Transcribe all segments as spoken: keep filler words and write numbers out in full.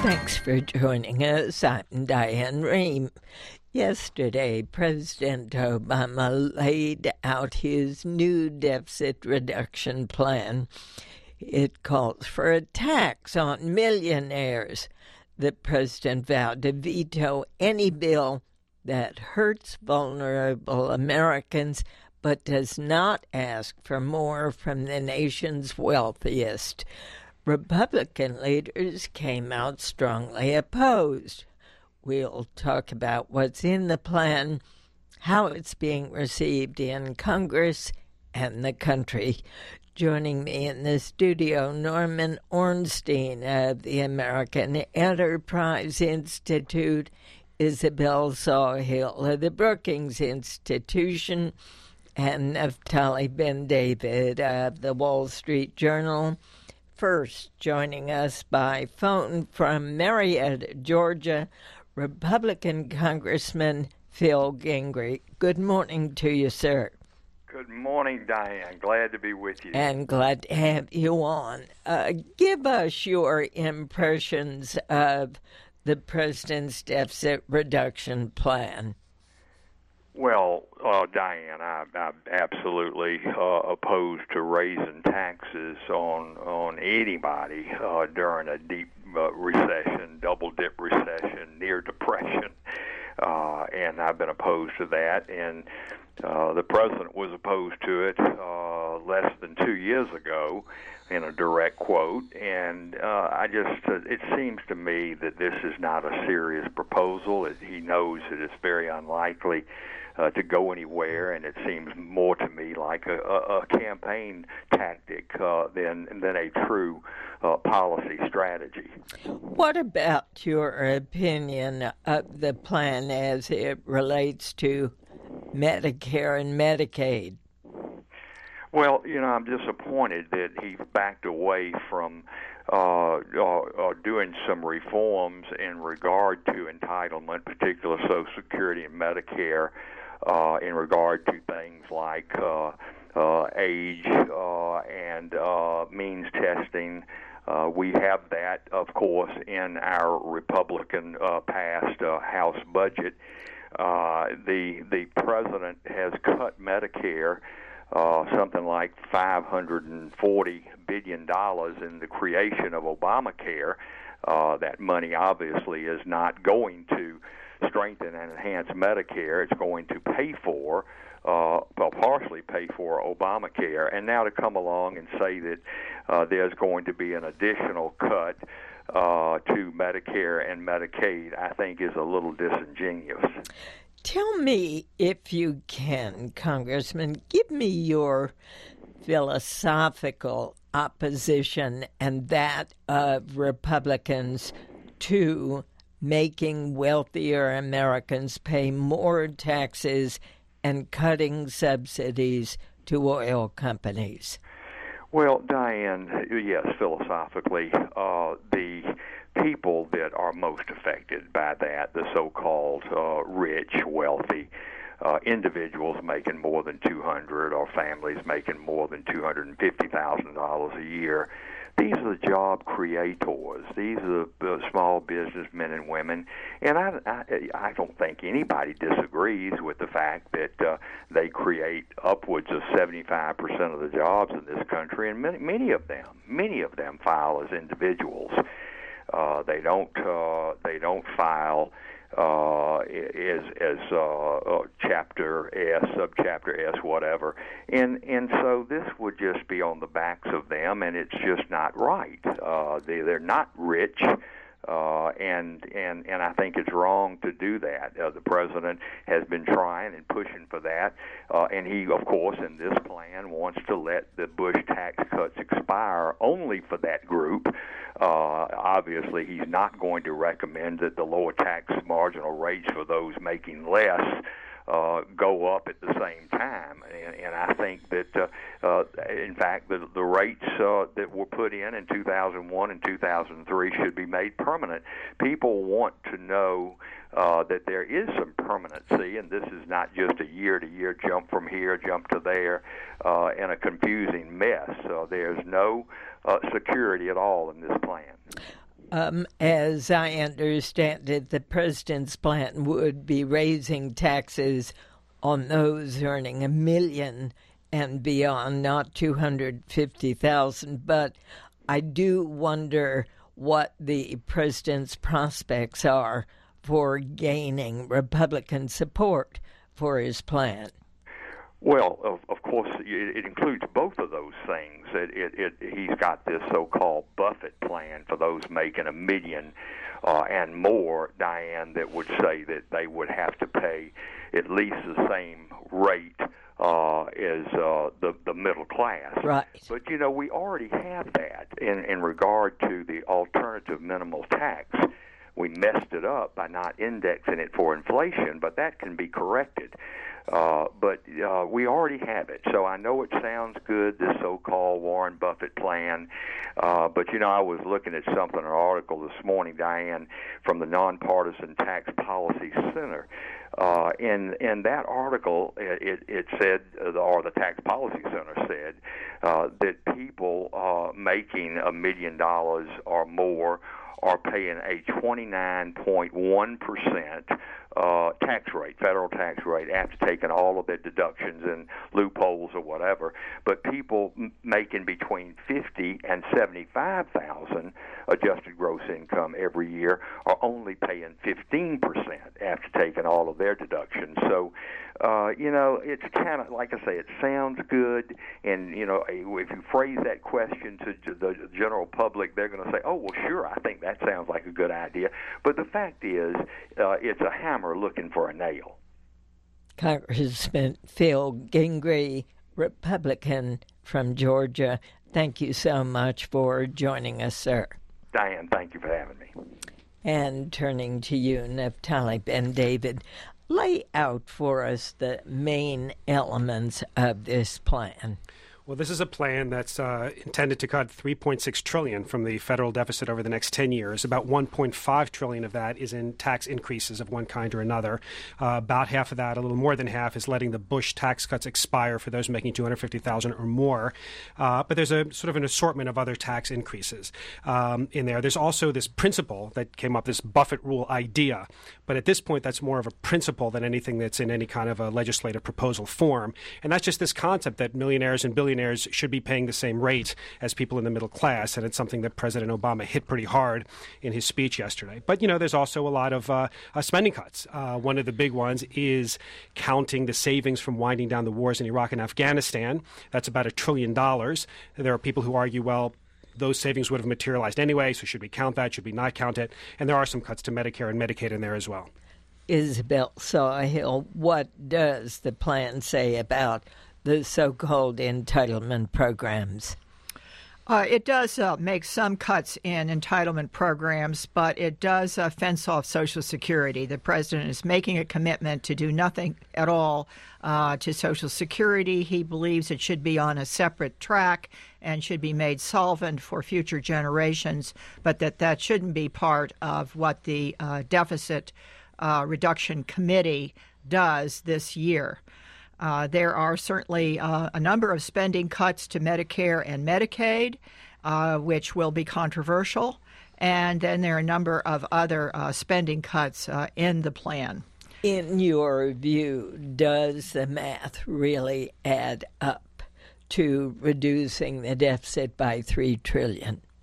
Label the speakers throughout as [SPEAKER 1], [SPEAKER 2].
[SPEAKER 1] Thanks for joining us. I'm Diane Rehm. Yesterday, President Obama laid out his new deficit reduction plan. It calls for a tax on millionaires. The president vowed to veto any bill that hurts vulnerable Americans, but does not ask for more from the nation's wealthiest. Republican leaders came out strongly opposed. We'll talk about what's in the plan, how it's being received in Congress and the country. Joining me in the studio, Norman Ornstein of the American Enterprise Institute, Isabel Sawhill of the Brookings Institution, and Naftali Ben-David of the Wall Street Journal. First, joining us by phone from Marietta, Georgia, Republican Congressman Phil Gingrich. Good morning to you, sir.
[SPEAKER 2] Good morning, Diane. Glad to be with you.
[SPEAKER 1] And glad to have you on. Uh, give us your impressions of the president's deficit reduction plan.
[SPEAKER 2] Well, uh, Diane, I, I'm absolutely uh, opposed to raising taxes on on anybody uh, during a deep uh, recession, double-dip recession, near depression, uh, and I've been opposed to that. And uh, the president was opposed to it uh, less than two years ago, in a direct quote. And uh, I just, uh, it seems to me that this is not a serious proposal. It, he knows that it's very unlikely Uh, to go anywhere, and it seems more to me like a, a, a campaign tactic uh, than than a true uh, policy strategy.
[SPEAKER 1] What about your opinion of the plan as it relates to Medicare and Medicaid?
[SPEAKER 2] Well, you know, I'm disappointed that he backed away from uh, uh, uh, doing some reforms in regard to entitlement, particularly Social Security and Medicare, uh, in regard to things like uh, uh, age uh, and uh, means testing. Uh, we have that, of course, in our Republican uh, passed uh, House budget. Uh, the the president has cut Medicare Uh, something like five hundred forty billion dollars in the creation of Obamacare. Uh, that money obviously is not going to strengthen and enhance Medicare. It's going to pay for, uh, well, partially pay for Obamacare. And now to come along and say that uh, there's going to be an additional cut uh, to Medicare and Medicaid, I think is a little disingenuous.
[SPEAKER 1] Tell me, if you can, Congressman, give me your philosophical opposition and that of Republicans to making wealthier Americans pay more taxes and cutting subsidies to oil companies.
[SPEAKER 2] Well, Diane, yes, philosophically, uh, the people that are most affected by that, the so-called uh, rich, wealthy uh, individuals making more than two hundred dollars or families making more than two hundred fifty thousand dollars a year, these are the job creators. These are the small businessmen and women, and I, I, I don't think anybody disagrees with the fact that uh, they create upwards of seventy-five percent of the jobs in this country, and many, many of them, many of them file as individuals. Uh, they don't. Uh, they don't file uh, as as uh, uh, Chapter S, Subchapter S, whatever. And and so this would just be on the backs of them, and it's just not right. Uh, they they're not rich. Uh, and and and I think it's wrong to do that. Uh, the president has been trying and pushing for that, uh, and he, of course, in this plan wants to let the Bush tax cuts expire only for that group. Uh, obviously, he's not going to recommend that the lower tax marginal rates for those making less Uh, go up at the same time, and, and I think that, uh, uh, in fact, the, the rates uh, that were put in in two thousand one and two thousand three should be made permanent. People want to know uh, that there is some permanency, and this is not just a year-to-year jump from here, jump to there, uh, and a confusing mess. Uh, there's no uh, security at all in this plan.
[SPEAKER 1] Um, as I understand it, the president's plan would be raising taxes on those earning a million and beyond, not two hundred fifty thousand. But I do wonder what the president's prospects are for gaining Republican support for his plan.
[SPEAKER 2] Well, of, of course, it, it includes both of those things. It, it, it, he's got this so-called Buffett plan for those making a million uh, and more, Diane, that would say that they would have to pay at least the same rate uh, as uh, the, the middle class.
[SPEAKER 1] Right.
[SPEAKER 2] But, you know, we already have that in, in regard to the alternative minimal tax. We messed it up by not indexing it for inflation, but that can be corrected. Uh, but uh, we already have it. So I know it sounds good, this so-called Warren Buffett plan. Uh, but, you know, I was looking at something, an article this morning, Diane, from the Nonpartisan Tax Policy Center. Uh, in in that article, it, it said, or the Tax Policy Center said, uh, that people uh, making a million dollars or more are paying a twenty-nine point one percent uh, tax rate, federal tax rate, after taking all of their deductions and loopholes or whatever. But people m- making between fifty and seventy-five thousand adjusted gross income every year are only paying fifteen percent after taking all of their deductions. So, uh, you know, it's kind of like I say, it sounds good, and you know, if you phrase that question to the general public, they're going to say, "Oh, well, sure, I think that sounds like a good idea." But the fact is, uh, it's a hammer looking for a nail.
[SPEAKER 1] Congressman Phil Gingrey, Republican from Georgia, thank you so much for joining us, sir.
[SPEAKER 2] Diane, thank you for having me.
[SPEAKER 1] And turning to you, Naftali Ben-David, lay out for us the main elements of this plan.
[SPEAKER 3] Well, this is a plan that's uh, intended to cut three point six trillion dollars from the federal deficit over the next ten years. About one point five trillion dollars of that is in tax increases of one kind or another. Uh, about half of that, a little more than half, is letting the Bush tax cuts expire for those making two hundred fifty thousand dollars or more. Uh, but there's a sort of an assortment of other tax increases um, in there. There's also this principle that came up, this Buffett rule idea. But at this point, that's more of a principle than anything that's in any kind of a legislative proposal form. And that's just this concept that millionaires and billionaires should be paying the same rate as people in the middle class, and it's something that President Obama hit pretty hard in his speech yesterday. But, you know, there's also a lot of uh, uh, spending cuts. Uh, one of the big ones is counting the savings from winding down the wars in Iraq and Afghanistan. That's about a trillion dollars. There are people who argue, well, those savings would have materialized anyway, so should we count that? Should we not count it? And there are some cuts to Medicare and Medicaid in there as well.
[SPEAKER 1] Isabel Sawhill, what does the plan say about the so-called entitlement programs?
[SPEAKER 4] Uh, it does uh, make some cuts in entitlement programs, but it does uh, fence off Social Security. The president is making a commitment to do nothing at all uh, to Social Security. He believes it should be on a separate track and should be made solvent for future generations, but that that shouldn't be part of what the uh, Deficit uh, Reduction Committee does this year. Uh, there are certainly uh, a number of spending cuts to Medicare and Medicaid, uh, which will be controversial. And then there are a number of other uh, spending cuts uh, in the plan.
[SPEAKER 1] In your view, does the math really add up to reducing the deficit by three trillion dollars?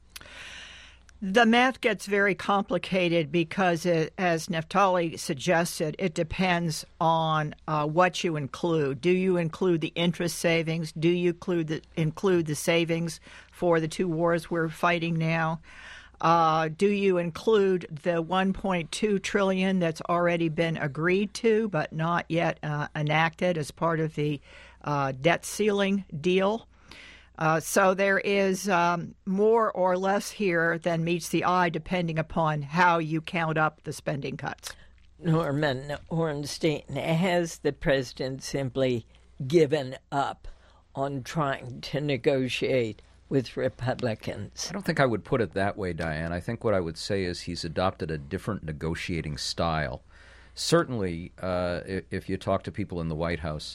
[SPEAKER 4] The math gets very complicated because, it, as Naftali suggested, it depends on uh, what you include. Do you include the interest savings? Do you include the, include the savings for the two wars we're fighting now? Uh, do you include the one point two trillion dollars that's already been agreed to but not yet uh, enacted as part of the uh, debt ceiling deal? Uh, so there is um, more or less here than meets the eye, depending upon how you count up the spending cuts.
[SPEAKER 1] Norman Ornstein, has the president simply given up on trying to negotiate with Republicans?
[SPEAKER 5] I don't think I would put it that way, Diane. I think what I would say is he's adopted a different negotiating style. Certainly, uh, if you talk to people in the White House,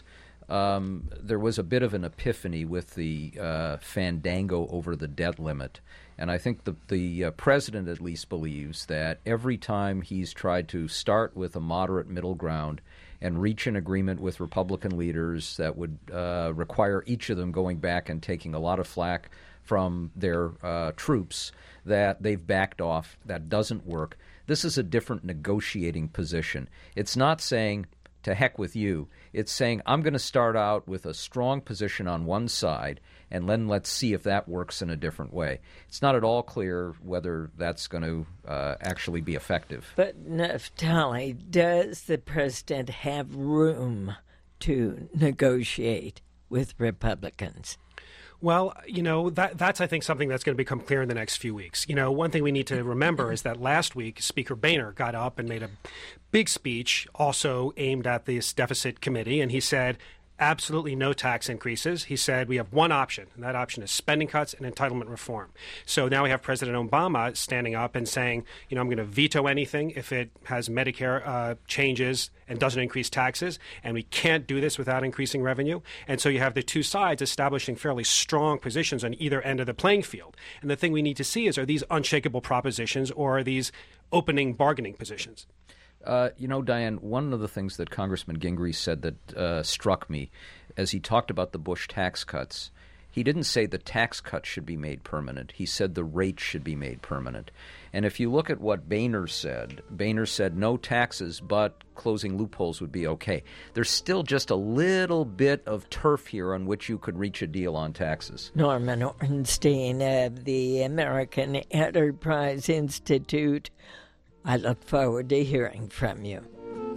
[SPEAKER 5] Um, there was a bit of an epiphany with the uh, fandango over the debt limit. And I think the, the uh, president at least believes that every time he's tried to start with a moderate middle ground and reach an agreement with Republican leaders that would uh, require each of them going back and taking a lot of flack from their uh, troops, that they've backed off. That doesn't work. This is a different negotiating position. It's not saying, to heck with you. It's saying, I'm going to start out with a strong position on one side, and then let's see if that works in a different way. It's not at all clear whether that's going to uh, actually be effective.
[SPEAKER 1] But, Naftali, does the president have room to negotiate with Republicans?
[SPEAKER 3] Well, you know, that that's, I think, something that's going to become clear in the next few weeks. You know, one thing we need to remember is that last week, Speaker Boehner got up and made a big speech also aimed at this deficit committee, and he said, absolutely no tax increases. He said we have one option, and that option is spending cuts and entitlement reform. So now we have President Obama standing up and saying, you know, I'm going to veto anything if it has Medicare uh, changes and doesn't increase taxes, and we can't do this without increasing revenue. And so you have the two sides establishing fairly strong positions on either end of the playing field. And the thing we need to see is, are these unshakable propositions or are these opening bargaining positions?
[SPEAKER 5] Uh, you know, Diane, one of the things that Congressman Gingrich said that uh, struck me as he talked about the Bush tax cuts, he didn't say the tax cuts should be made permanent. He said the rate should be made permanent. And if you look at what Boehner said, Boehner said no taxes, but closing loopholes would be okay. There's still just a little bit of turf here on which you could reach a deal on taxes.
[SPEAKER 1] Norman Ornstein of the American Enterprise Institute. I look forward to hearing from you.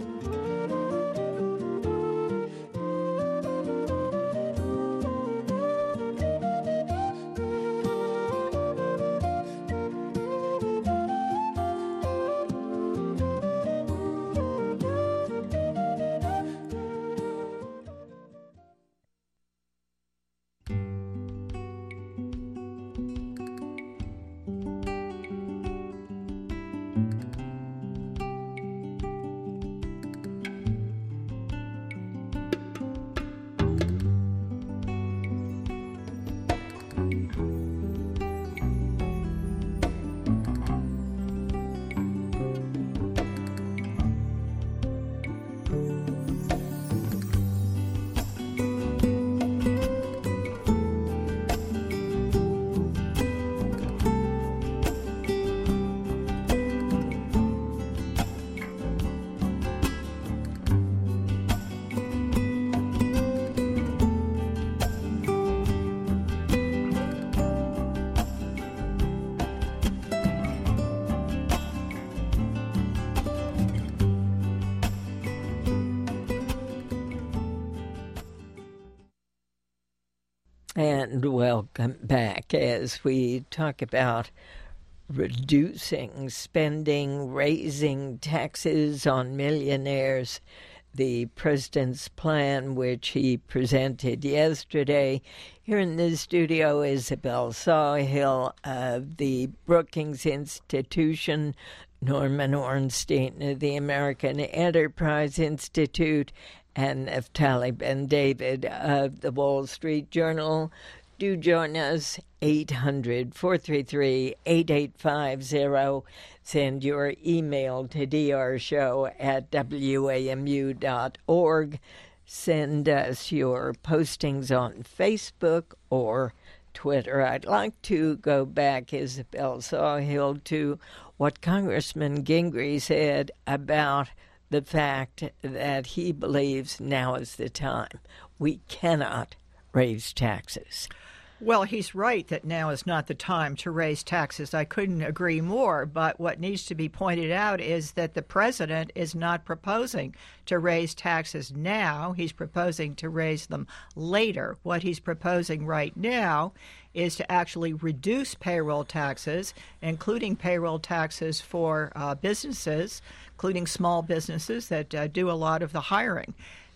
[SPEAKER 1] And welcome back as we talk about reducing spending, raising taxes on millionaires. The president's plan, which he presented yesterday. Here in the studio, Isabel Sawhill of the Brookings Institution, Norman Ornstein of the American Enterprise Institute, and Naftali Ben-David of the Wall Street Journal. Do join us, eight hundred, four three three, eight eight five zero. Send your email to d r show at w a m u dot org. Send us your postings on Facebook or Twitter. I'd like to go back, Isabel Sawhill, to what Congressman Gingrich said about the fact that he believes now is the time. We cannot raise taxes.
[SPEAKER 4] Well, he's right that now is not the time to raise taxes. I couldn't agree more. But what needs to be pointed out is that the president is not proposing to raise taxes now. He's proposing to raise them later. What he's proposing right now is to actually reduce payroll taxes, including payroll taxes for uh, businesses, including small businesses that uh, do a lot of the hiring.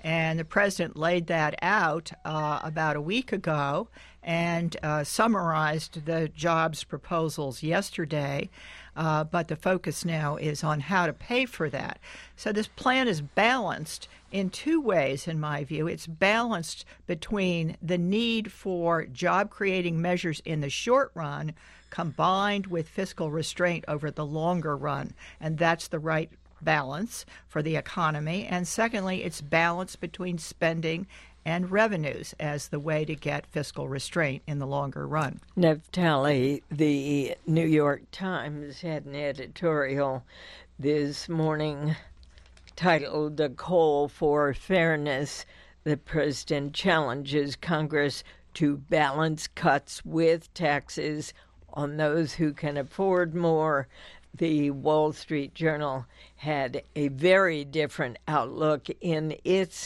[SPEAKER 4] And the president laid that out uh, about a week ago and uh, summarized the jobs proposals yesterday. Uh, but the focus now is on how to pay for that. So this plan is balanced in two ways, in my view. It's balanced between the need for job-creating measures in the short run combined with fiscal restraint over the longer run, and that's the right balance for the economy. And secondly, it's balance between spending and revenues as the way to get fiscal restraint in the longer run.
[SPEAKER 1] Naftali, the New York Times had an editorial this morning titled "A Call for Fairness." The president challenges Congress to balance cuts with taxes on those who can afford more. The Wall Street Journal had a very different outlook in its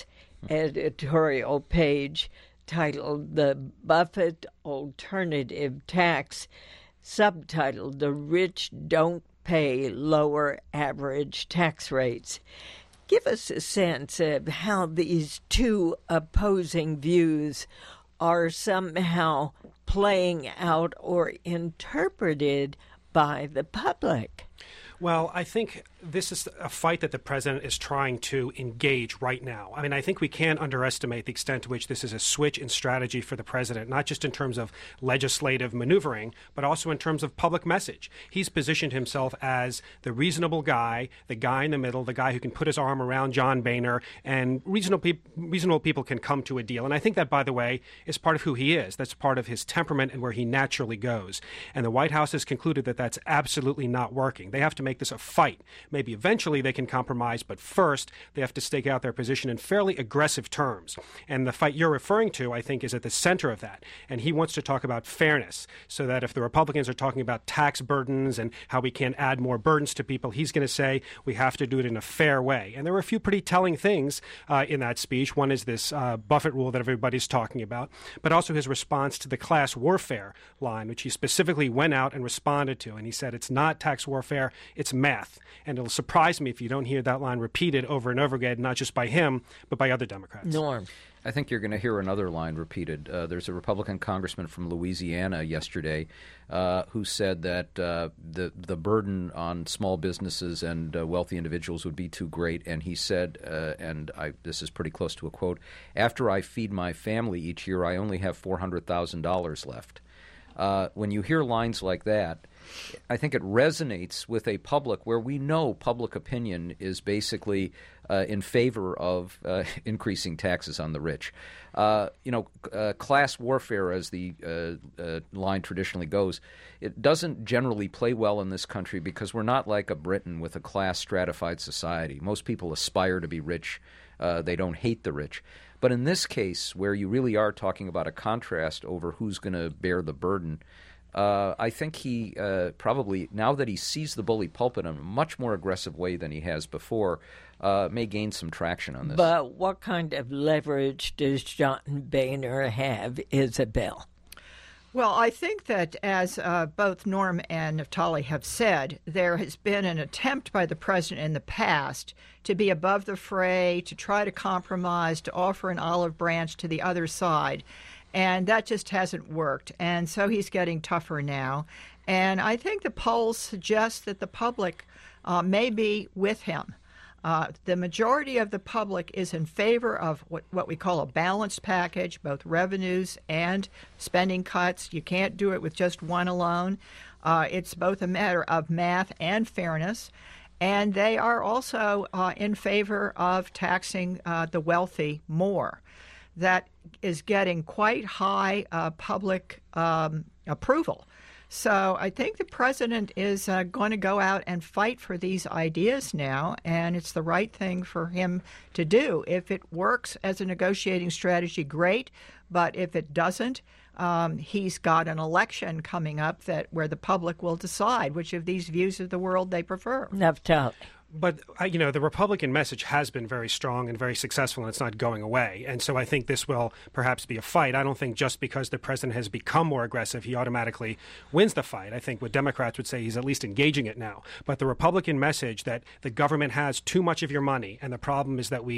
[SPEAKER 1] editorial page titled "The Buffett Alternative Tax," subtitled "The Rich Don't Pay Lower Average Tax Rates." Give us a sense of how these two opposing views are somehow playing out or interpreted by the public.
[SPEAKER 3] Well, I think this is a fight that the president is trying to engage right now. I mean, I think we can't underestimate the extent to which this is a switch in strategy for the president, not just in terms of legislative maneuvering, but also in terms of public message. He's positioned himself as the reasonable guy, the guy in the middle, the guy who can put his arm around John Boehner, and reasonable, pe- reasonable people can come to a deal. And I think that, by the way, is part of who he is. That's part of his temperament and where he naturally goes. And the White House has concluded that that's absolutely not working. They have to make this a fight. Maybe eventually they can compromise, but first they have to stake out their position in fairly aggressive terms. And the fight you're referring to, I think, is at the center of that. And he wants to talk about fairness, so that if the Republicans are talking about tax burdens and how we can't add more burdens to people, he's going to say we have to do it in a fair way. And there were a few pretty telling things uh, in that speech. One is this uh, Buffett rule that everybody's talking about, but also his response to the class warfare line, which he specifically went out and responded to. And he said it's not tax warfare, it's math. And it'll surprise me if you don't hear that line repeated over and over again, not just by him, but by other Democrats.
[SPEAKER 1] Norm.
[SPEAKER 5] I think you're going to hear another line repeated. Uh, there's a Republican congressman from Louisiana yesterday uh, who said that uh, the the burden on small businesses and uh, wealthy individuals would be too great. And he said, uh, and I, this is pretty close to a quote, "After I feed my family each year, I only have four hundred thousand dollars left." Uh, when you hear lines like that, I think it resonates with a public where we know public opinion is basically uh, in favor of uh, increasing taxes on the rich. Uh, you know, uh, class warfare, as the uh, uh, line traditionally goes, it doesn't generally play well in this country because we're not like a Britain with a class stratified society. Most people aspire to be rich. Uh, they don't hate the rich. But in this case, where you really are talking about a contrast over who's going to bear the burden, uh, I think he uh, probably, now that he sees the bully pulpit in a much more aggressive way than he has before, uh, may gain some traction on this.
[SPEAKER 1] But what kind of leverage does John Boehner have, Isabel?
[SPEAKER 4] Well, I think that as uh, both Norm and Naftali have said, there has been an attempt by the president in the past to be above the fray, to try to compromise, to offer an olive branch to the other side. And that just hasn't worked. And so he's getting tougher now. And I think the polls suggest that the public uh, may be with him. Uh, the majority of the public is in favor of what, what we call a balanced package, both revenues and spending cuts. You can't do it with just one alone. Uh, it's both a matter of math and fairness. And they are also uh, in favor of taxing uh, the wealthy more. That is getting quite high uh, public um, approval. So I think the president is uh, going to go out and fight for these ideas now, and it's the right thing for him to do. If it works as a negotiating strategy, great. But if it doesn't, um, he's got an election coming up that where the public will decide which of these views of the world they prefer.
[SPEAKER 1] Naftali.
[SPEAKER 3] But, you know, the Republican message has been very strong and very successful, and it's not going away. And so I think this will perhaps be a fight. I don't think just because the president has become more aggressive, he automatically wins the fight. I think what Democrats would say, he's at least engaging it now. But the Republican message that the government has too much of your money, and the problem is that we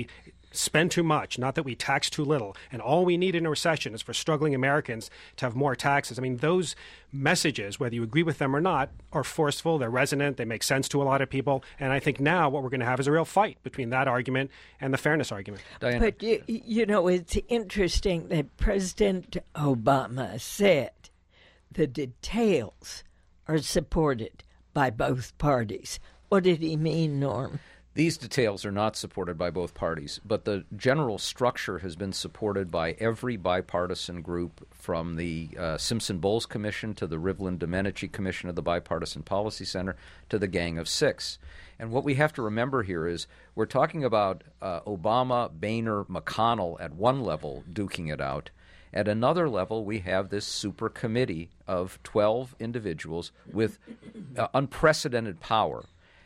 [SPEAKER 3] spend too much, not that we tax too little, and all we need in a recession is for struggling Americans to have more taxes. I mean, those messages, whether you agree with them or not, are forceful, they're resonant, they make sense to a lot of people, and I think now what we're going to have is a real fight between that argument and the fairness argument.
[SPEAKER 5] Diana.
[SPEAKER 1] But, you, you know, it's interesting that President Obama said the details are supported by both parties. What did he mean, Norm?
[SPEAKER 5] These details are not supported by both parties, but the general structure has been supported by every bipartisan group, from the uh, Simpson-Bowles Commission to the Rivlin-Domenici Commission of the Bipartisan Policy Center to the Gang of Six. And what we have to remember here is we're talking about uh, Obama, Boehner, McConnell at one level duking it out. At another level, we have this super committee of twelve individuals with uh, unprecedented power.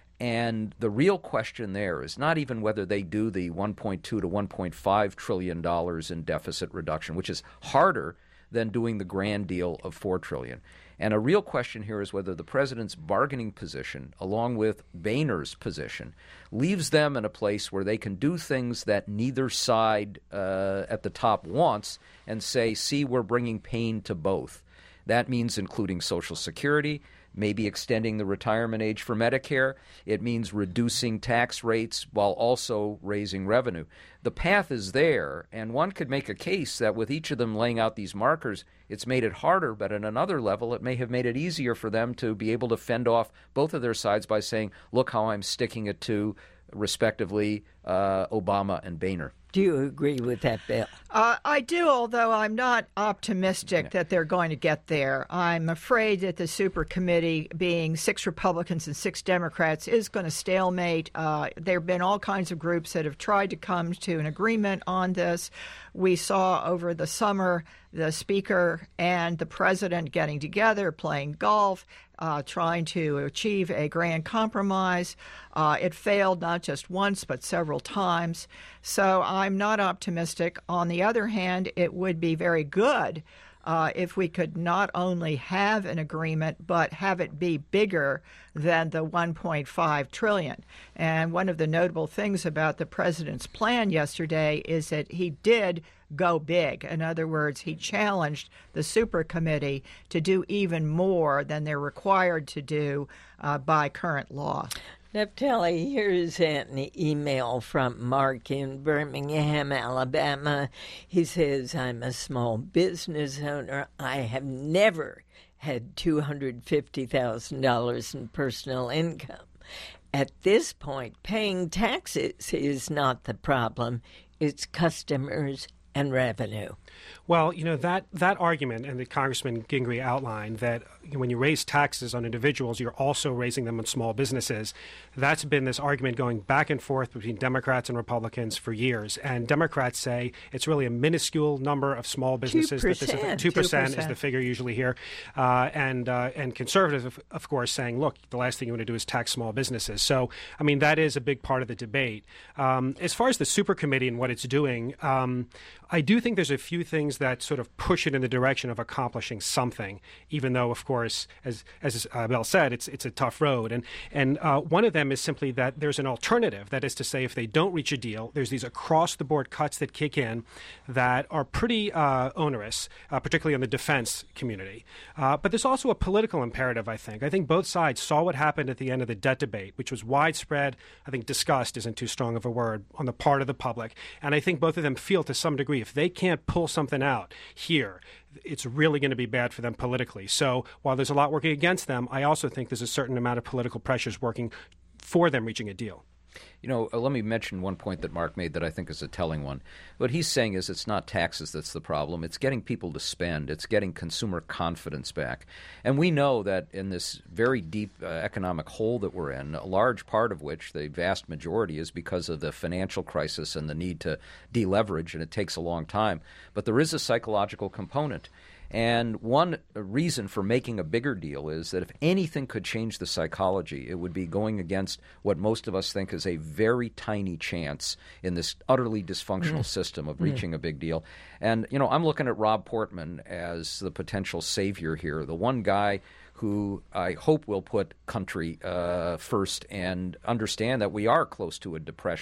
[SPEAKER 5] And the real question there is not even whether they do the one point two to one point five trillion dollars in deficit reduction, which is harder than doing the grand deal of four trillion dollars. And a real question here is whether the president's bargaining position, along with Boehner's position, leaves them in a place where they can do things that neither side uh, at the top wants and say, see, we're bringing pain to both. That means including Social Security, maybe extending the retirement age for Medicare. It means reducing tax rates while also raising revenue. The path is there, and one could make a case that with each of them laying out these markers, it's made it harder, but at another level, it may have made it easier for them to be able to fend off both of their sides by saying, look how I'm sticking it to, respectively, uh, Obama and Boehner.
[SPEAKER 1] Do you agree with that, Bill?
[SPEAKER 4] Uh, I do, although I'm not optimistic that they're going to get there. I'm afraid that the super committee, being six Republicans and six Democrats, is going to stalemate. Uh, there have been all kinds of groups that have tried to come to an agreement on this. We saw over the summer the Speaker and the President getting together, playing golf, uh, trying to achieve a grand compromise. Uh, it failed not just once, but several times. So I'm not optimistic. On the other hand, it would be very good uh, if we could not only have an agreement, but have it be bigger than the one point five trillion dollars. And one of the notable things about the president's plan yesterday is that he did go big. In other words, he challenged the super committee to do even more than they're required to do uh, by current law.
[SPEAKER 1] Naftali, here's an email from Mark in Birmingham, Alabama. He says, I'm a small business owner. I have never had two hundred fifty thousand dollars in personal income. At this point, paying taxes is not the problem. It's customers and revenue.
[SPEAKER 3] Well, you know, that, that argument, and that Congressman Gingrey outlined, that when you raise taxes on individuals, you're also raising them on small businesses. That's been this argument going back and forth between Democrats and Republicans for years. And Democrats say it's really a minuscule number of small businesses.
[SPEAKER 1] two percent.
[SPEAKER 3] That this is, two percent is the figure usually here. Uh, and uh, and conservatives, of, of course, saying, look, the last thing you want to do is tax small businesses. So, I mean, that is a big part of the debate. Um, as far as the super committee and what it's doing, um, I do think there's a few things that sort of push it in the direction of accomplishing something, even though, of course, as as uh, Bill said, it's it's a tough road. And and uh, one of them is simply that there's an alternative. That is to say, if they don't reach a deal, there's these across-the-board cuts that kick in that are pretty uh, onerous, uh, particularly on the defense community. Uh, but there's also a political imperative, I think. I think both sides saw what happened at the end of the debt debate, which was widespread, I think disgust isn't too strong of a word, on the part of the public. And I think both of them feel to some degree if they can't pull something out here, it's really going to be bad for them politically. So while there's a lot working against them, I also think there's a certain amount of political pressures working for them reaching a deal.
[SPEAKER 5] You know, uh, let me mention one point that Mark made that I think is a telling one. What he's saying is it's not taxes that's the problem. It's getting people to spend. It's getting consumer confidence back. And we know that in this very deep uh, economic hole that we're in, a large part of which, the vast majority, is because of the financial crisis and the need to deleverage, and it takes a long time. But there is a psychological component. And one reason for making a bigger deal is that if anything could change the psychology, it would be going against what most of us think is a very tiny chance in this utterly dysfunctional mm. system of reaching mm. a big deal. And, you know, I'm looking at Rob Portman as the potential savior here, the one guy who I hope will put country uh, first and understand that we are close to a depression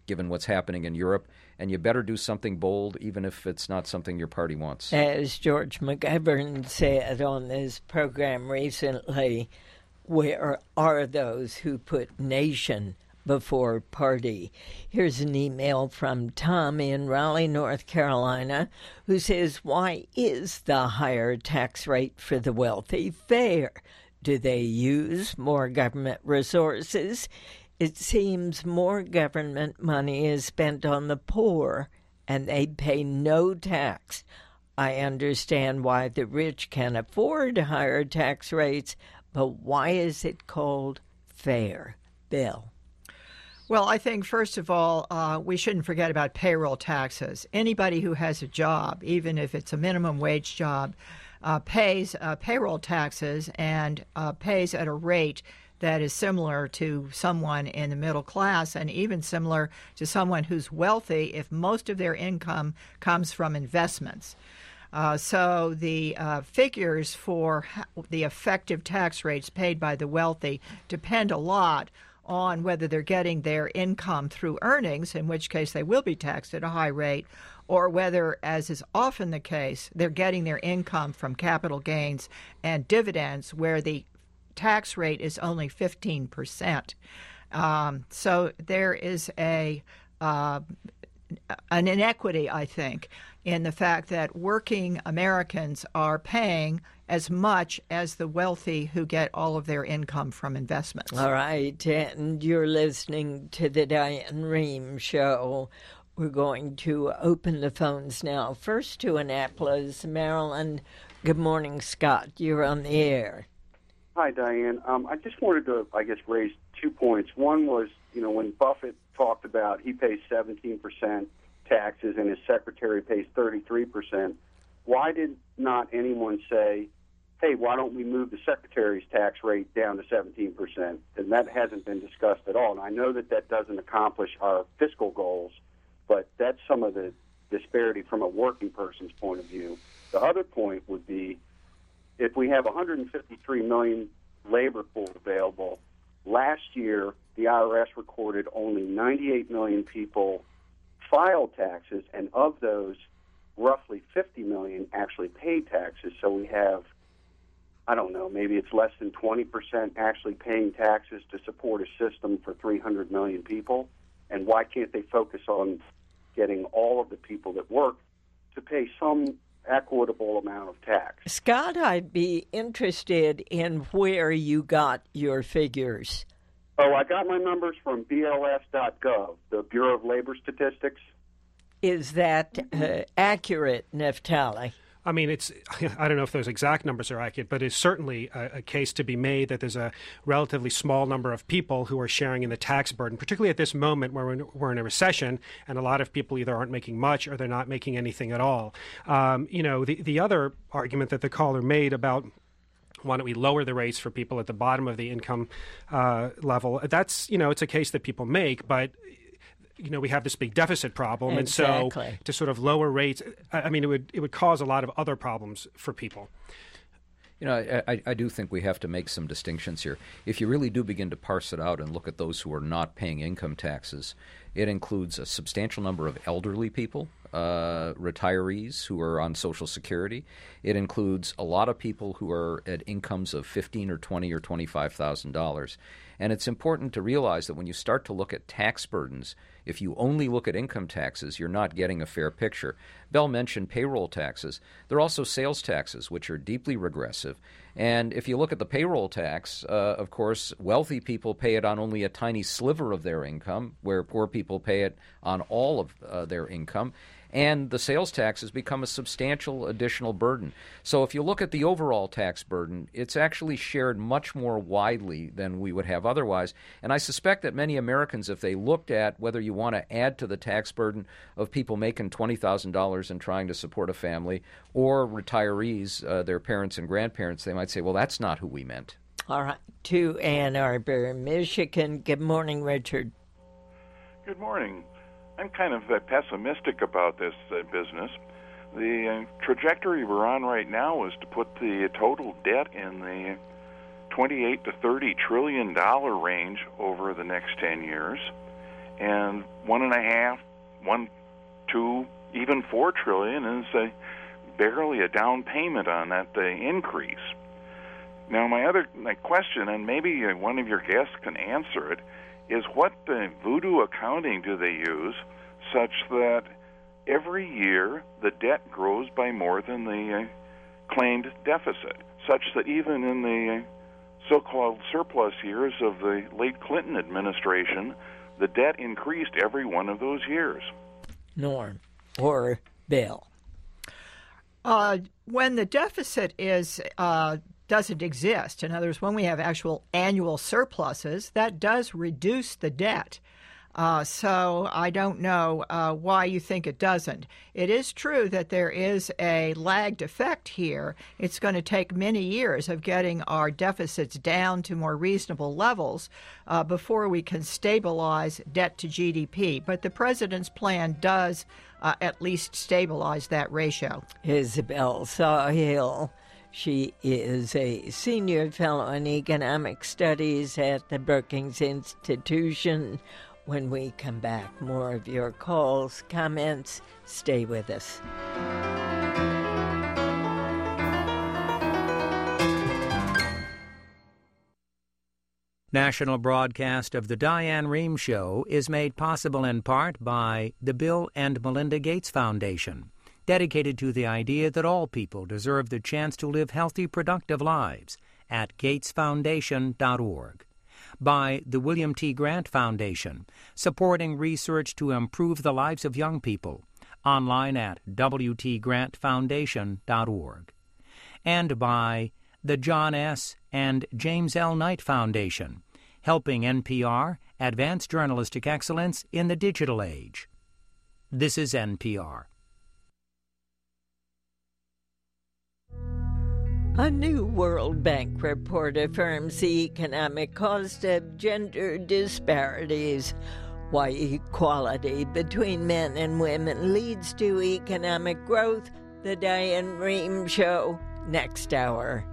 [SPEAKER 5] given what's happening in Europe, and you better do something bold, even if it's not something your party wants.
[SPEAKER 1] As George McGovern said on this program recently, where are those who put nation before party? Here's an email from Tom in Raleigh, North Carolina, who says, why is the higher tax rate for the wealthy fair? Do they use more government resources? It seems more government money is spent on the poor, and they pay no tax. I understand why the rich can afford higher tax rates, but why is it called fair? Bill.
[SPEAKER 4] Well, I think, first of all, uh, we shouldn't forget about payroll taxes. Anybody who has a job, even if it's a minimum wage job, uh, pays uh, payroll taxes and uh, pays at a rate that is similar to someone in the middle class and even similar to someone who's wealthy if most of their income comes from investments. Uh, so the uh, figures for the effective tax rates paid by the wealthy depend a lot on whether they're getting their income through earnings, in which case they will be taxed at a high rate, or whether, as is often the case, they're getting their income from capital gains and dividends, where the tax rate is only fifteen percent. Um, so there is a uh, an inequity, I think, in the fact that working Americans are paying as much as the wealthy who get all of their income from investments.
[SPEAKER 1] All right, and you're listening to the Diane Rehm Show. We're going to open the phones now. First to Annapolis, Maryland. Good morning, Scott. You're on the air.
[SPEAKER 6] Hi, Diane. Um, I just wanted to, I guess, raise two points. One was, you know, when Buffett talked about he pays seventeen percent taxes and his secretary pays thirty-three percent, why did not anyone say, hey, why don't we move the secretary's tax rate down to seventeen percent? And that hasn't been discussed at all. And I know that that doesn't accomplish our fiscal goals, but that's some of the disparity from a working person's point of view. The other point would be, if we have one hundred fifty-three million labor pool available, last year the I R S recorded only ninety-eight million people filed taxes, and of those, roughly fifty million actually paid taxes. So we have, I don't know, maybe it's less than twenty percent actually paying taxes to support a system for three hundred million people. And why can't they focus on getting all of the people that work to pay some equitable amount of tax?
[SPEAKER 1] Scott, I'd be interested in where you got your figures.
[SPEAKER 6] Oh, I got my numbers from B L S dot gov, the Bureau of Labor Statistics.
[SPEAKER 1] Is that uh, accurate, Neftali?
[SPEAKER 3] I mean, it's, I don't know if those exact numbers are accurate, but it's certainly a, a case to be made that there's a relatively small number of people who are sharing in the tax burden, particularly at this moment where we're in, we're in a recession and a lot of people either aren't making much or they're not making anything at all. Um, you know, the, the other argument that the caller made about why don't we lower the rates for people at the bottom of the income uh, level, that's, you know, it's a case that people make, but you know, we have this big deficit problem,
[SPEAKER 1] exactly.
[SPEAKER 3] And so to sort of lower rates, I mean, it would it would cause a lot of other problems for people.
[SPEAKER 5] You know, I, I do think we have to make some distinctions here. If you really do begin to parse it out and look at those who are not paying income taxes, it includes a substantial number of elderly people, uh, retirees who are on Social Security. It includes a lot of people who are at incomes of fifteen or twenty or twenty-five thousand dollars. And it's important to realize that when you start to look at tax burdens, if you only look at income taxes, you're not getting a fair picture. Bell mentioned payroll taxes. There are also sales taxes, which are deeply regressive. And if you look at the payroll tax, uh, of course, wealthy people pay it on only a tiny sliver of their income, where poor people pay it on all of uh, their income. And the sales tax has become a substantial additional burden. So if you look at the overall tax burden, it's actually shared much more widely than we would have otherwise. And I suspect that many Americans, if they looked at whether you want to add to the tax burden of people making twenty thousand dollars and trying to support a family, or retirees, uh, their parents and grandparents, they might say, well, that's not who we meant.
[SPEAKER 1] All right. To Ann Arbor, Michigan. Good morning, Richard.
[SPEAKER 7] Good morning. I'm kind of uh, pessimistic about this uh, business. The uh, trajectory we're on right now is to put the total debt in the twenty-eight to thirty trillion dollar range over the next ten years, and one and a half, one, two, even four trillion is a, barely a down payment on that uh, increase. Now, my other my question, and maybe uh, one of your guests can answer it, is what uh, voodoo accounting do they use such that every year the debt grows by more than the uh, claimed deficit, such that even in the uh, so-called surplus years of the late Clinton administration, the debt increased every one of those years?
[SPEAKER 1] Norm or Bill?
[SPEAKER 4] Uh, when the deficit is uh, doesn't exist, in other words, when we have actual annual surpluses, that does reduce the debt. Uh, so I don't know uh, why you think it doesn't. It is true that there is a lagged effect here. It's going to take many years of getting our deficits down to more reasonable levels uh, before we can stabilize debt to G D P. But the president's plan does uh, at least stabilize that ratio.
[SPEAKER 1] Isabel Sawhill. She is a senior fellow in economic studies at the Brookings Institution. When we come back, more of your calls, comments. Stay with us.
[SPEAKER 8] National broadcast of the Diane Rehm Show is made possible in part by the Bill and Melinda Gates Foundation, dedicated to the idea that all people deserve the chance to live healthy, productive lives, at gates foundation dot org. By the William T. Grant Foundation, supporting research to improve the lives of young people, online at w t grant foundation dot org. And by the John S. and James L. Knight Foundation, helping N P R advance journalistic excellence in the digital age. This is N P R.
[SPEAKER 1] A new World Bank report affirms the economic cost of gender disparities, why equality between men and women leads to economic growth. The Diane Rehm Show, next hour.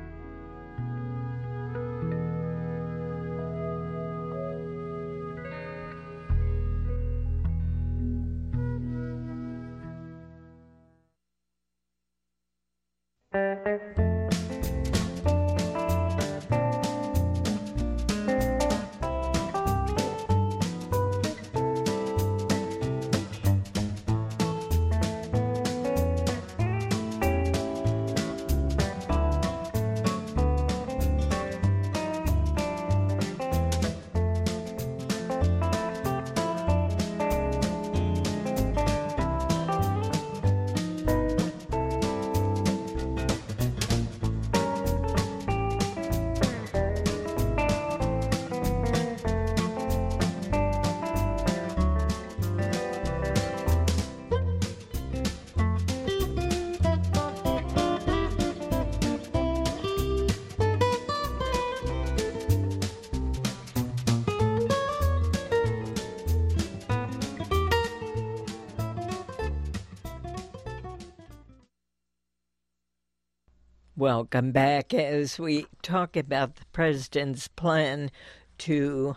[SPEAKER 1] Welcome back as we talk about the president's plan to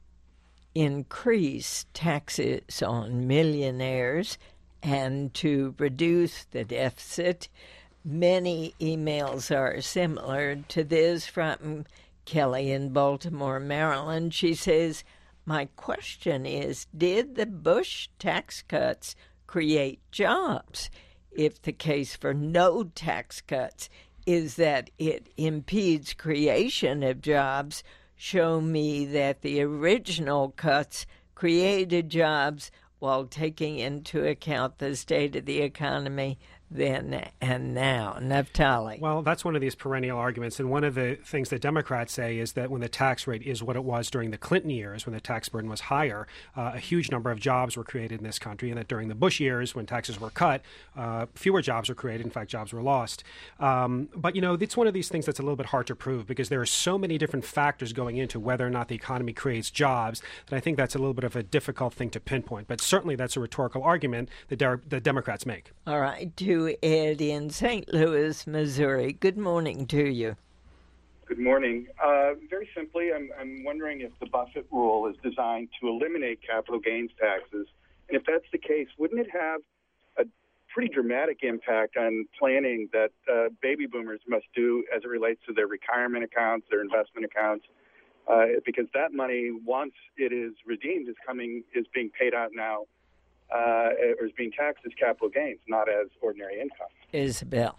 [SPEAKER 1] increase taxes on millionaires and to reduce the deficit. Many emails are similar to this from Kelly in Baltimore, Maryland. She says, my question is, did the Bush tax cuts create jobs? If the case for no tax cuts is that it impedes creation of jobs, show me that the original cuts created jobs while taking into account the state of the economy then and now. Naftali.
[SPEAKER 3] Well, that's one of these perennial arguments, and one of the things that Democrats say is that when the tax rate is what it was during the Clinton years, when the tax burden was higher, uh, a huge number of jobs were created in this country, and that during the Bush years, when taxes were cut, uh, fewer jobs were created. In fact, jobs were lost. Um, but, you know, it's one of these things that's a little bit hard to prove because there are so many different factors going into whether or not the economy creates jobs that I think that's a little bit of a difficult thing to pinpoint. But certainly that's a rhetorical argument that de- the Democrats make.
[SPEAKER 1] All right. To Ed in Saint Louis, Missouri. Good morning to you.
[SPEAKER 9] Good morning. Uh, very simply, I'm, I'm wondering if the Buffett rule is designed to eliminate capital gains taxes. And if that's the case, wouldn't it have a pretty dramatic impact on planning that uh, baby boomers must do as it relates to their retirement accounts, their investment accounts? Uh, because that money, once it is redeemed, is coming is being paid out now, uh, or is being taxed as capital gains, not as ordinary income.
[SPEAKER 1] Isabel.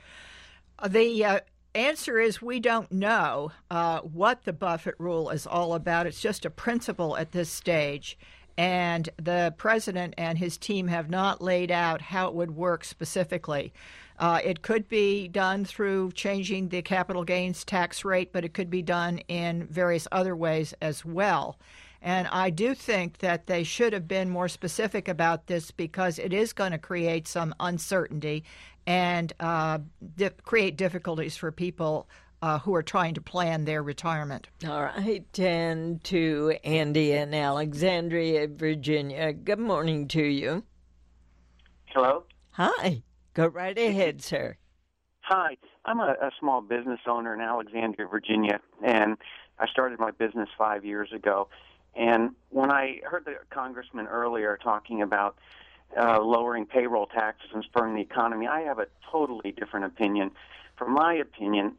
[SPEAKER 4] The uh, answer is we don't know uh, what the Buffett rule is all about. It's just a principle at this stage. And the president and his team have not laid out how it would work specifically. Uh, it could be done through changing the capital gains tax rate, but it could be done in various other ways as well. And I do think that they should have been more specific about this because it is going to create some uncertainty and uh, di- create difficulties for people Uh, who are trying to plan their retirement.
[SPEAKER 1] All right, and to Andy in Alexandria, Virginia. Good morning to you.
[SPEAKER 10] Hello?
[SPEAKER 1] Hi. Go right ahead, sir.
[SPEAKER 10] Hi. I'm a, a small business owner in Alexandria, Virginia, and I started my business five years ago. And when I heard the congressman earlier talking about uh, lowering payroll taxes and spurring the economy, I have a totally different opinion. From my opinion,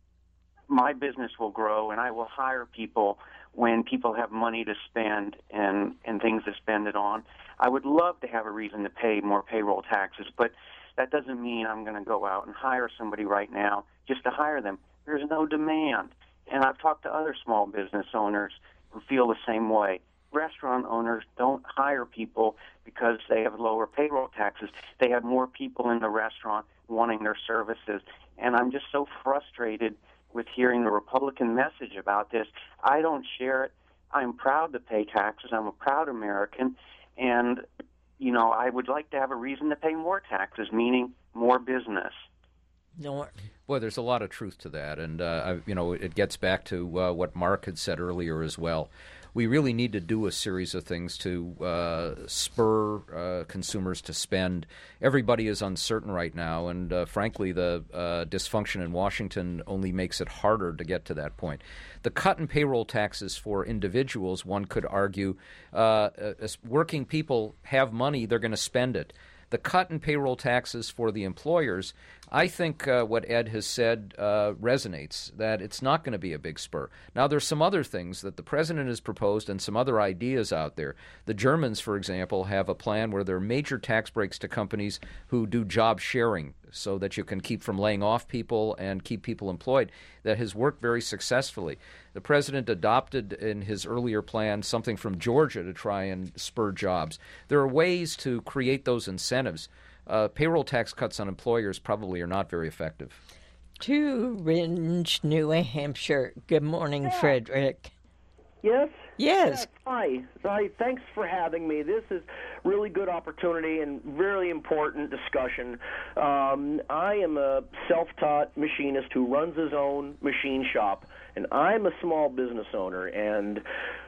[SPEAKER 10] my business will grow and I will hire people when people have money to spend and, and things to spend it on. I would love to have a reason to pay more payroll taxes, but that doesn't mean I'm going to go out and hire somebody right now just to hire them. There's no demand. And I've talked to other small business owners who feel the same way. Restaurant owners don't hire people because they have lower payroll taxes. They have more people in the restaurant wanting their services. And I'm just so frustrated with hearing the Republican message about this. I don't share it. I'm proud to pay taxes. I'm a proud American. And, you know, I would like to have a reason to pay more taxes, meaning more business.
[SPEAKER 1] No.
[SPEAKER 5] Boy, there's a lot of truth to that. And, uh, I, you know, it gets back to uh, what Mark had said earlier as well. We really need to do a series of things to uh, spur uh, consumers to spend. Everybody is uncertain right now, and uh, frankly, the uh, dysfunction in Washington only makes it harder to get to that point. The cut in payroll taxes for individuals, one could argue, uh, as working people have money, they're going to spend it. The cut in payroll taxes for the employers, I think uh, what Ed has said uh, resonates, that it's not going to be a big spur. Now, there's some other things that the president has proposed and some other ideas out there. The Germans, for example, have a plan where there are major tax breaks to companies who do job sharing so that you can keep from laying off people and keep people employed. That has worked very successfully. The president adopted in his earlier plan something from Georgia to try and spur jobs. There are ways to create those incentives. Uh, payroll tax cuts on employers probably are not very effective.
[SPEAKER 1] To Ringe, New Hampshire. Good morning, yeah. Frederick.
[SPEAKER 11] Yes?
[SPEAKER 1] Yes.
[SPEAKER 11] yes. Hi. Hi. Thanks for having me. This is really good opportunity and really important discussion. Um, I am a self-taught machinist who runs his own machine shop, and I'm a small business owner, and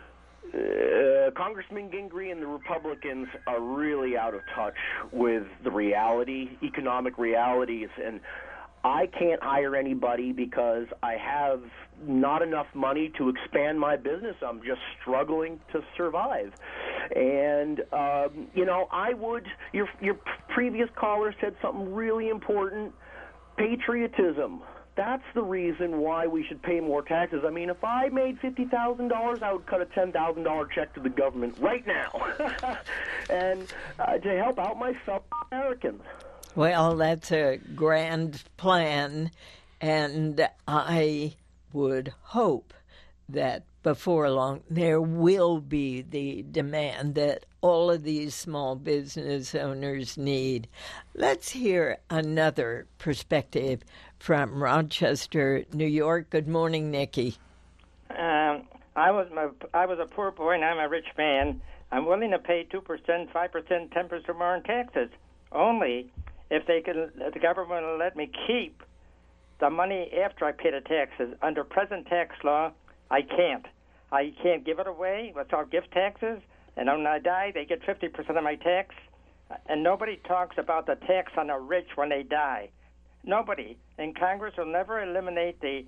[SPEAKER 11] Uh, Congressman Gingrey and the Republicans are really out of touch with the reality, economic realities, and I can't hire anybody because I have not enough money to expand my business. I'm just struggling to survive. And, um, you know, I would, your, your previous caller said something really important, patriotism. That's the reason why we should pay more taxes. I mean, if I made fifty thousand dollars, I would cut a ten thousand dollars check to the government right now and uh, to help out my fellow Americans.
[SPEAKER 1] Well, that's a grand plan, and I would hope that before long there will be the demand that all of these small business owners need. Let's hear another perspective from Rochester, New York. Good morning, Nikki.
[SPEAKER 12] Um, I was my, I was a poor boy, and I'm a rich man. I'm willing to pay two percent, five percent, ten percent more in taxes, only if they can. If the government will let me keep the money after I pay the taxes. Under present tax law, I can't. I can't give it away. What's all gift taxes? And when I die, they get fifty percent of my tax. And nobody talks about the tax on the rich when they die. Nobody. And Congress will never eliminate the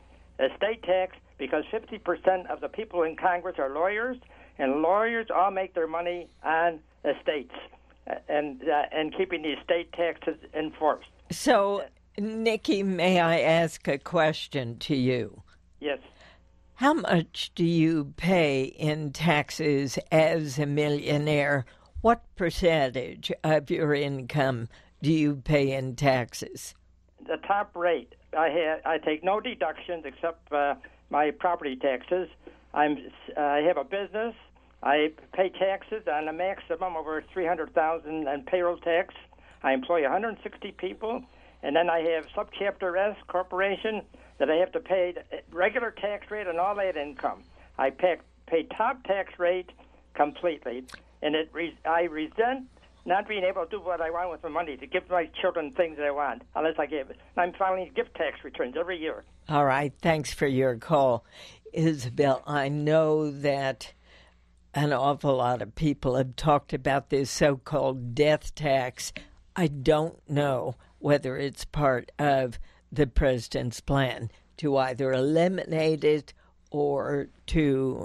[SPEAKER 12] estate tax because fifty percent of the people in Congress are lawyers, and lawyers all make their money on estates and uh, and keeping the estate taxes enforced.
[SPEAKER 1] So, Nikki, may I ask a question to you?
[SPEAKER 12] Yes.
[SPEAKER 1] How much do you pay in taxes as a millionaire? What percentage of your income do you pay in taxes?
[SPEAKER 12] The top rate. I ha- I take no deductions except uh, my property taxes. I'm uh, I have a business. I pay taxes on a maximum over three hundred thousand dollars in payroll tax. I employ one hundred sixty people, and then I have Subchapter S Corporation that I have to pay the regular tax rate on all that income. I pay, pay top tax rate completely, and it re- I resent not being able to do what I want with my money, to give my children things that I want, unless I give it. And I'm filing gift tax returns every year.
[SPEAKER 1] All right, thanks for your call. Isabel, I know that an awful lot of people have talked about this so-called death tax. I don't know whether it's part of the president's plan to either eliminate it or to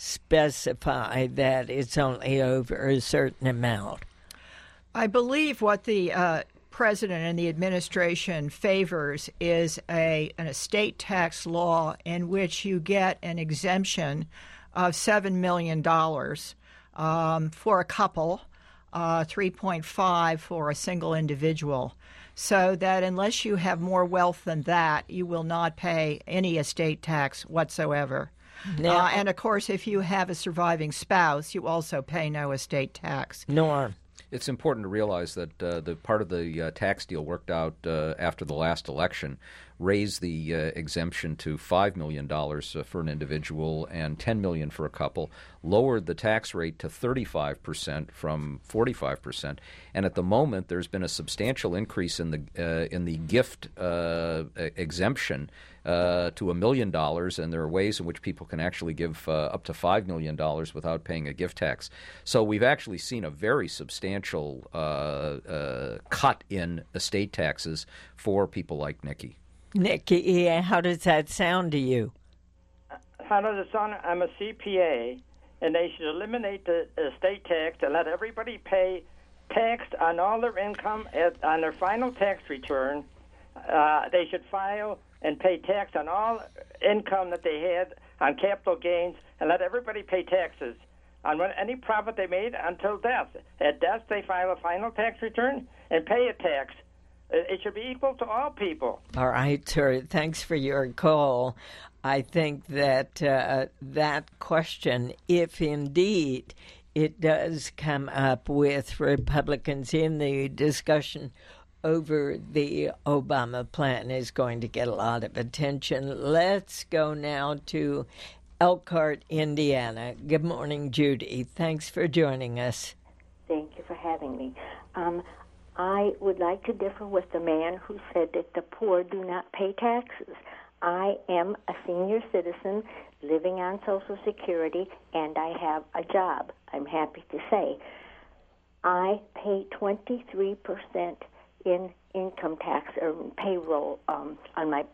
[SPEAKER 1] specify that it's only over a certain amount.
[SPEAKER 4] I believe what the uh, president and the administration favors is a an estate tax law in which you get an exemption of seven million dollars um, for a couple, uh, three point five for a single individual, so that unless you have more wealth than that, you will not pay any estate tax whatsoever.
[SPEAKER 1] Now,
[SPEAKER 4] uh, and, of course, if you have a surviving spouse, you also pay no estate tax.
[SPEAKER 1] Norm.
[SPEAKER 5] It's important to realize that uh, the part of the uh, tax deal worked out uh, after the last election raised the uh, exemption to five million dollars uh, for an individual and ten million dollars for a couple, lowered the tax rate to thirty-five percent from forty-five percent, and at the moment there's been a substantial increase in the uh, in the gift uh, exemption uh, to a million dollars, and there are ways in which people can actually give uh, up to five million dollars without paying a gift tax. So we've actually seen a very substantial uh, uh, cut in estate taxes for people like Nikki.
[SPEAKER 1] Nikki, how does that sound to you?
[SPEAKER 12] How does it sound? I'm a C P A, and they should eliminate the estate tax and let everybody pay tax on all their income at, on their final tax return. Uh, they should file and pay tax on all income that they had on capital gains, and let everybody pay taxes on what, any profit they made until death. At death, they file a final tax return and pay a tax. It should be equal to all people.
[SPEAKER 1] All right, sir. Thanks for your call. I think that uh, that question, if indeed it does come up with Republicans in the discussion over the Obama plan, is going to get a lot of attention. Let's go now to Elkhart, Indiana. Good morning, Judy. Thanks for joining us.
[SPEAKER 13] Thank you for having me. Um, I would like to differ with the man who said that the poor do not pay taxes. I am a senior citizen living on Social Security, and I have a job, I'm happy to say. I pay twenty-three percent in income tax or payroll um, on my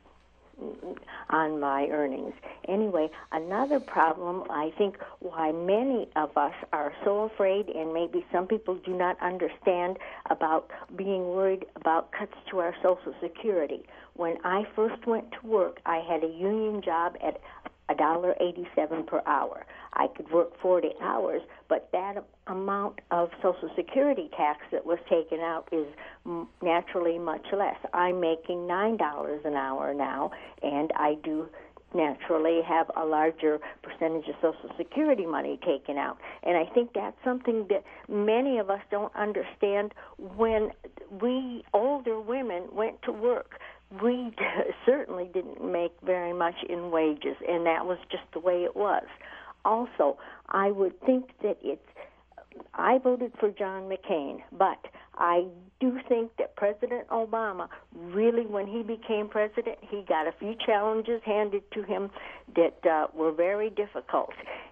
[SPEAKER 13] on my earnings. Anyway, another problem, I think, why many of us are so afraid, and maybe some people do not understand about being worried about cuts to our Social Security. When I first went to work, I had a union job at one dollar eighty-seven per hour. I could work forty hours, but that amount of Social Security tax that was taken out is naturally much less. I'm making nine dollars an hour now, and I do naturally have a larger percentage of Social Security money taken out. And I think that's something that many of us don't understand. When we older women went to work, we certainly didn't make very much in wages, and that was just the way it was. Also, I would think that it's, I voted for John McCain, but I do think that President Obama really, when he became president, he got a few challenges handed to him that uh, were very difficult.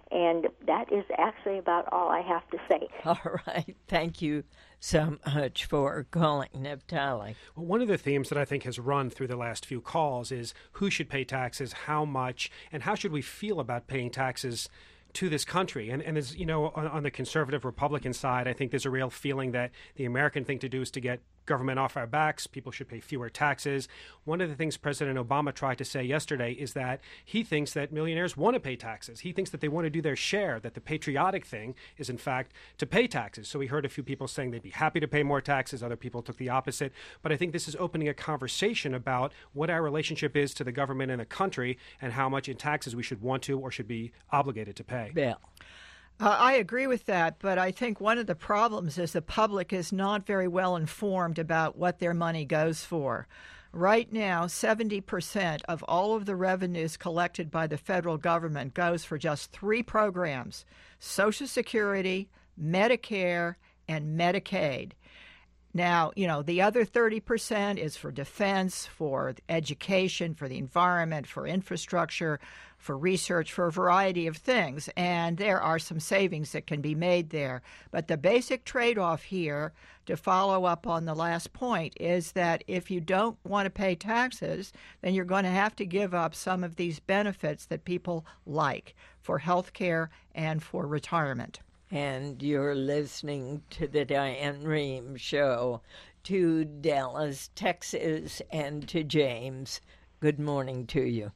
[SPEAKER 13] And that is actually about all I have to say.
[SPEAKER 1] All right. Thank you so much for calling, Naftali.
[SPEAKER 3] Well, one of the themes that I think has run through the last few calls is who should pay taxes, how much, and how should we feel about paying taxes to this country. And, and as you know, on, on the conservative Republican side, I think there's a real feeling that the American thing to do is to get government off our backs. People should pay fewer taxes. One of the things President Obama tried to say yesterday is that he thinks that millionaires want to pay taxes. He thinks that they want to do their share, that the patriotic thing is, in fact, to pay taxes. So we heard a few people saying they'd be happy to pay more taxes. Other people took the opposite. But I think this is opening a conversation about what our relationship is to the government and the country and how much in taxes we should want to or should be obligated to pay.
[SPEAKER 1] Bill.
[SPEAKER 4] Uh, I agree with that, but I think one of the problems is the public is not very well informed about what their money goes for. Right now, seventy percent of all of the revenues collected by the federal government goes for just three programs: Social Security, Medicare, and Medicaid. Now, you know, the other thirty percent is for defense, for education, for the environment, for infrastructure, for research, for a variety of things. And there are some savings that can be made there. But the basic trade-off here, to follow up on the last point, is that if you don't want to pay taxes, then you're going to have to give up some of these benefits that people like for health care and for retirement.
[SPEAKER 1] And you're listening to the Diane Rehm Show, to Dallas, Texas, and to James. Good morning to you.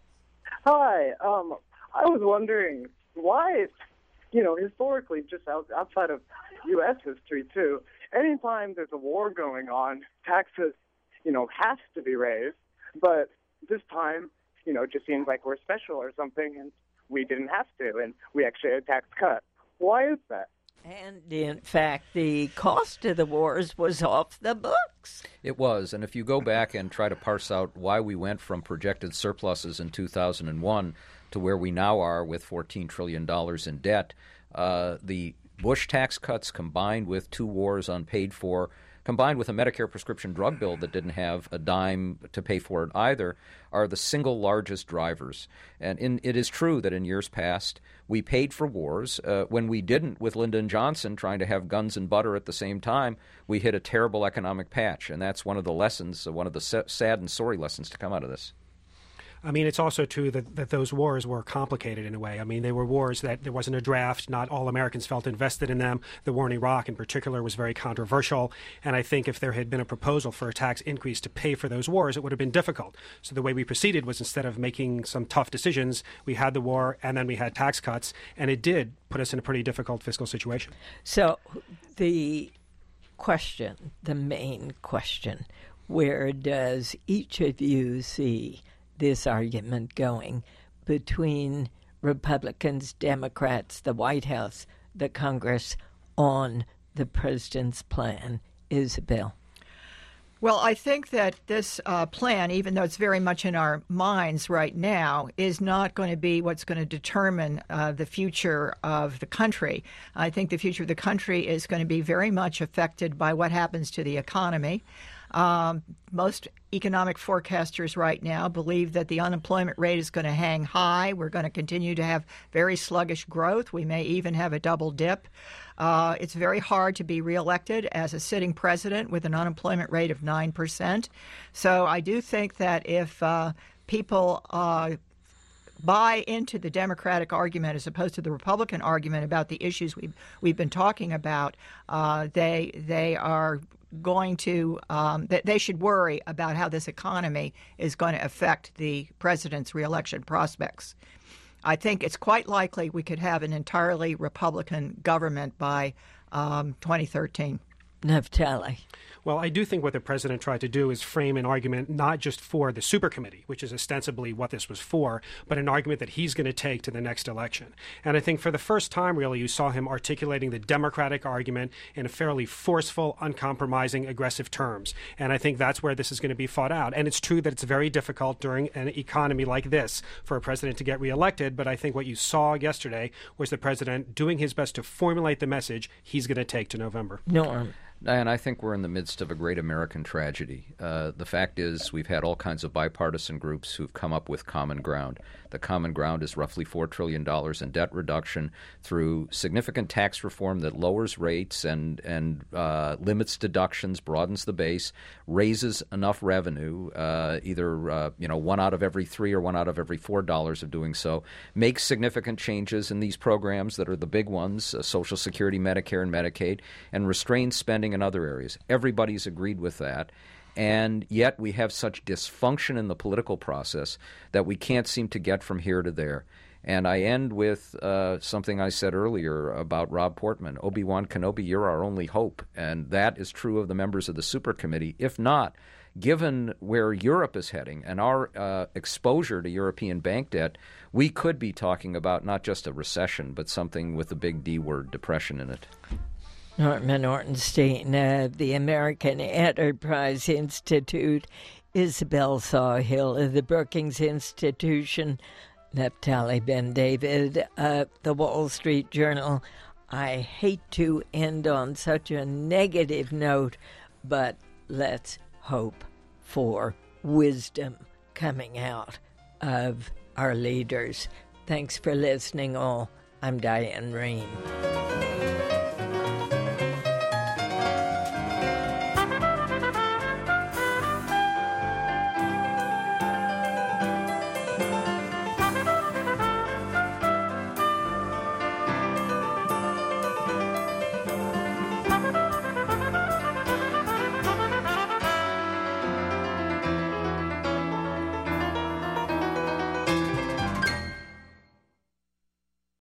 [SPEAKER 14] Hi. Um, I was wondering why, you know, historically, just out, outside of U S history, too, anytime there's a war going on, taxes, you know, has to be raised. But this time, you know, it just seems like we're special or something, and we didn't have to, and we actually had a tax cut. Why is that?
[SPEAKER 1] And, in fact, the cost of the wars was off the books.
[SPEAKER 5] It was. And if you go back and try to parse out why we went from projected surpluses in two thousand one to where we now are with fourteen trillion dollars in debt, uh, the Bush tax cuts combined with two wars unpaid for, combined with a Medicare prescription drug bill that didn't have a dime to pay for it either, are the single largest drivers. And in, it is true that in years past, we paid for wars. Uh, when we didn't, with Lyndon Johnson trying to have guns and butter at the same time, we hit a terrible economic patch. And that's one of the lessons, one of the sad and sorry lessons to come out of this.
[SPEAKER 3] I mean, it's also true that, that those wars were complicated in a way. I mean, they were wars that there wasn't a draft. Not all Americans felt invested in them. The war in Iraq, in particular, was very controversial. And I think if there had been a proposal for a tax increase to pay for those wars, it would have been difficult. So the way we proceeded was, instead of making some tough decisions, we had the war and then we had tax cuts. And it did put us in a pretty difficult fiscal situation.
[SPEAKER 1] So the question, the main question, where does each of you see this argument going between Republicans, Democrats, the White House, the Congress on the president's plan? Isabel?
[SPEAKER 4] Well, I think that this uh, plan, even though it's very much in our minds right now, is not going to be what's going to determine uh, the future of the country. I think the future of the country is going to be very much affected by what happens to the economy. Um, most economic forecasters right now believe that the unemployment rate is going to hang high. We're going to continue to have very sluggish growth. We may even have a double dip. Uh, it's very hard to be reelected as a sitting president with an unemployment rate of nine percent. So I do think that if uh, people uh, buy into the Democratic argument as opposed to the Republican argument about the issues we've, we've been talking about, uh, they they are going to um, that they should worry about how this economy is going to affect the president's reelection prospects. I think it's quite likely we could have an entirely Republican government by um, twenty thirteen.
[SPEAKER 1] Naftali.
[SPEAKER 3] Well, I do think what the president tried to do is frame an argument not just for the supercommittee, which is ostensibly what this was for, but an argument that he's going to take to the next election. And I think for the first time, really, you saw him articulating the Democratic argument in a fairly forceful, uncompromising, aggressive terms. And I think that's where this is going to be fought out. And it's true that it's very difficult during an economy like this for a president to get reelected, but I think what you saw yesterday was the president doing his best to formulate the message he's going to take to November.
[SPEAKER 1] Norm.
[SPEAKER 5] And I think we're in the midst of a great American tragedy. Uh, the fact is we've had all kinds of bipartisan groups who've come up with common ground. The common ground is roughly four trillion dollars in debt reduction through significant tax reform that lowers rates and, and uh, limits deductions, broadens the base, raises enough revenue, uh, either uh, you know one out of every three or one out of every four dollars of doing so, makes significant changes in these programs that are the big ones, uh, Social Security, Medicare, and Medicaid, and restrains spending in other areas. Everybody's agreed with that. And yet we have such dysfunction in the political process that we can't seem to get from here to there. And I end with uh, something I said earlier about Rob Portman. Obi-Wan Kenobi, you're our only hope. And that is true of the members of the Super Committee. If not, given where Europe is heading and our uh, exposure to European bank debt, we could be talking about not just a recession, but something with the big D word, depression, in it.
[SPEAKER 1] Norman Ornstein of the American Enterprise Institute, Isabel Sawhill of the Brookings Institution, Naftali Ben-David of the Wall Street Journal. I hate to end on such a negative note, but let's hope for wisdom coming out of our leaders. Thanks for listening, all. I'm Diane Rehm.